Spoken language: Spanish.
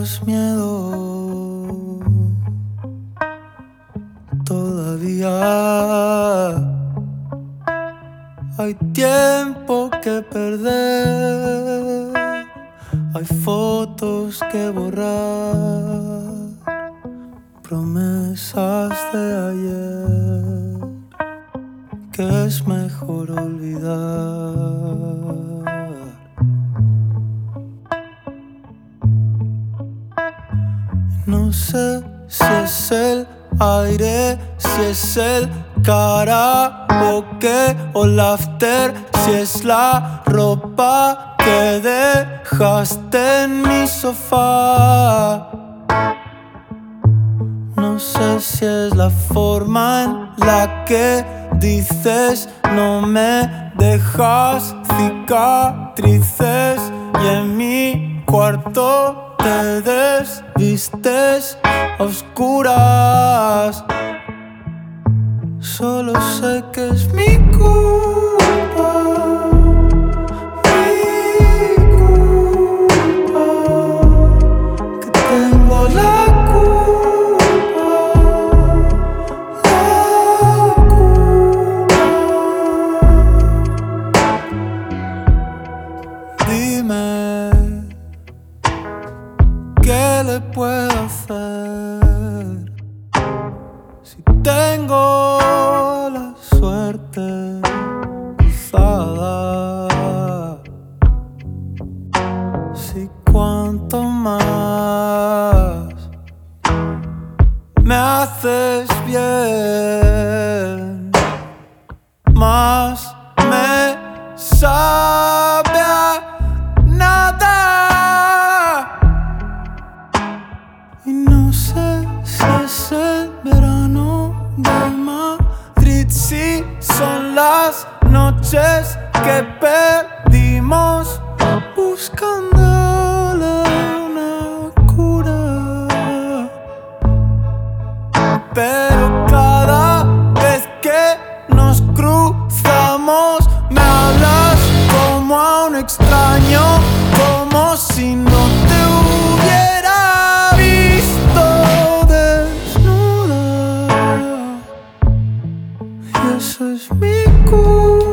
tengas miedo, todavía hay tiempo que perder, hay fotos que borrar, promesas de ayer que es mejor olvidar. No sé si es el aire, si es el karaoke o el after, si es la ropa que dejaste en mi sofá. No sé si es la forma en la que dices no me dejas cicatrices y en mi cuarto te desvistes a oscuras. Solo sé que es mi culpa, que tengo la culpa, Dime, ¿qué le puedo hacer si tengo la suerte cruzada? Si cuanto más me haces bien, más me sabe a nada. Y no sé si es el verano de Madrid, si son las noches que perdimos buscándole una cura. Pero cada vez que nos cruzamos me hablas como a un extraño, como si no te hubiera visto desnuda. Y eso es mi culpa.